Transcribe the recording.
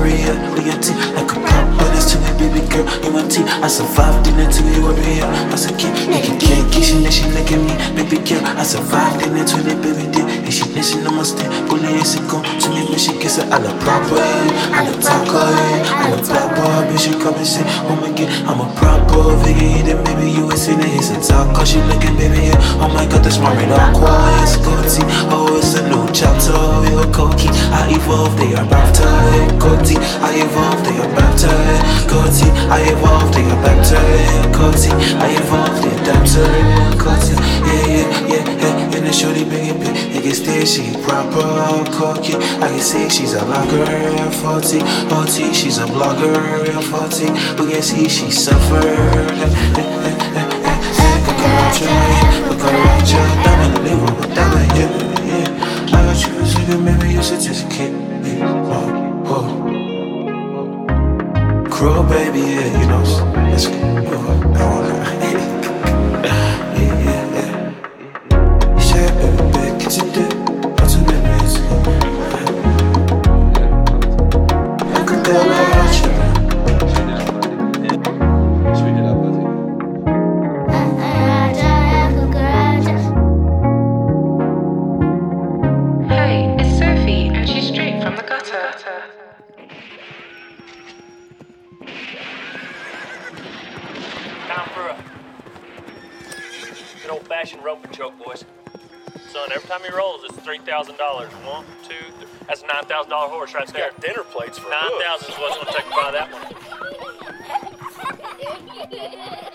Maria, Leontine, like a pop, but it's to me, baby girl, you my tea. I survived in it till you were here. I said, can't kiss you, then she look at me, baby girl. I survived in it till the baby did. And she listen on my stick, bully is it go to me when she kiss her. I look proper, I look taco, I look proper, bitch, she come and say, oh my god, I'm a proper vegan, then maybe you would say that he's a taco. She looking, baby, yeah, oh my god, that's my radar quiet, it's goatee. Oh, it's a new chapter, we were cocky. I evolved, they are back to it, goatee. I evolved, they are back to it, goatee. I evolved, they are back to it, goatee. I evolved, they adapt to it, goatee. Yeah. And the shorty big big, you can stay, she proper cocky. I can see she's a blogger, 40, OT, she's a blogger, 40. We can see she suffered. Cucaracha, diamond, live diamond, yeah. I got you for sleeping, maybe you certificate. Crow baby, yeah, you know, let's go. Hey, it's Sophie, and she's straight from the gutter. Time for a good old-fashioned rope and choke, boys. Son, every time he rolls, it's $3,000. 1, 2, 3. That's a $9,000 horse right there. Got dinner plates for 9,000 is what's gonna take to buy that one.